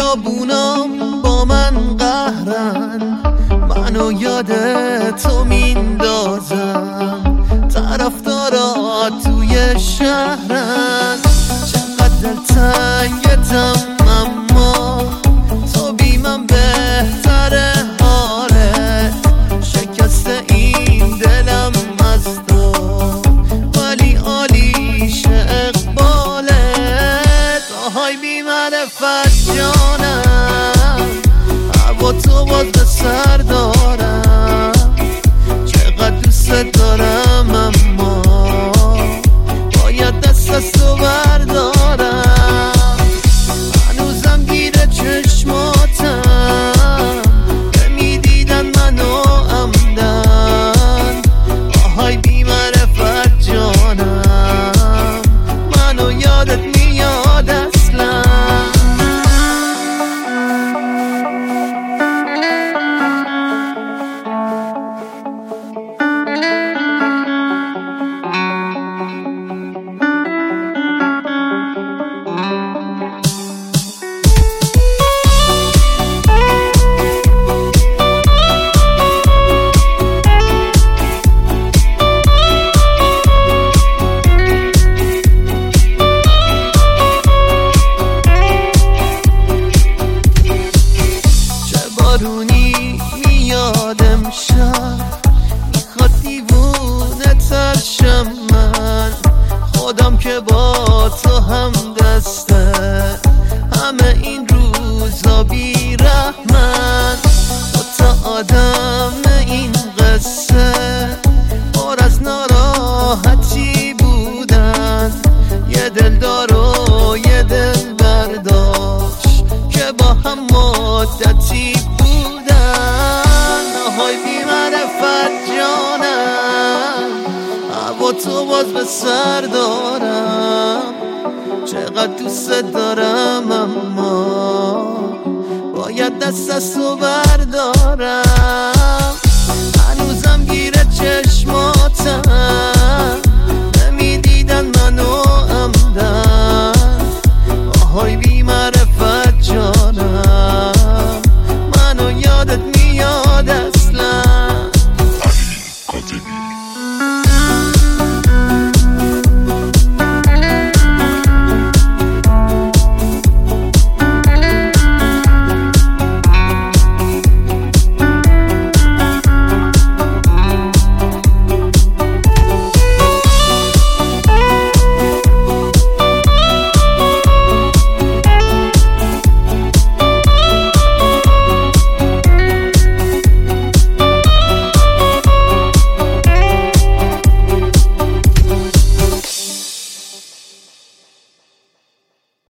خیابونام با من قهرن، منو یاد تو میندازم، طرفدارا توی شهرن. چقدر دلتنگتم اما تو بی من بهتره حالت، شکست این دلم از تو ولی عالیش اقبالت. آهای بی معرفت جانم، هوا تو باز به سر دارم، چقدر دوست دارم اما باید دست از تو بردارم. هنوزم گیره چشماتم که میدیدن منو عمدن. آهای بی معرفت جانم، منو یادت میاد اصلا. بارونی میاد امشب، میخواد دیوونه ترشم من، خودم که با تو هم دسته همه این روزا بی رحمن. دو تا آدم این قصه پر از ناراحتی بودن، یه دلدار و یه دل برداشت که با هم مدتی آهای بی معرفت جانم، هوا تو باز به سر دارم، چقدر دوست دارم اما باید دست از تو بردارم.